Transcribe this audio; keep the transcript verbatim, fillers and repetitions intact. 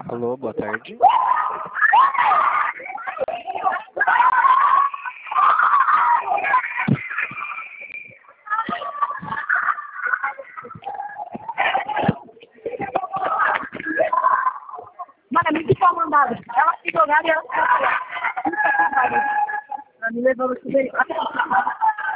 Alô, boa tarde. Mano, é muito mal mandado. Ela se jogaram e ela se jogaram. Ela me levou no chuveiro.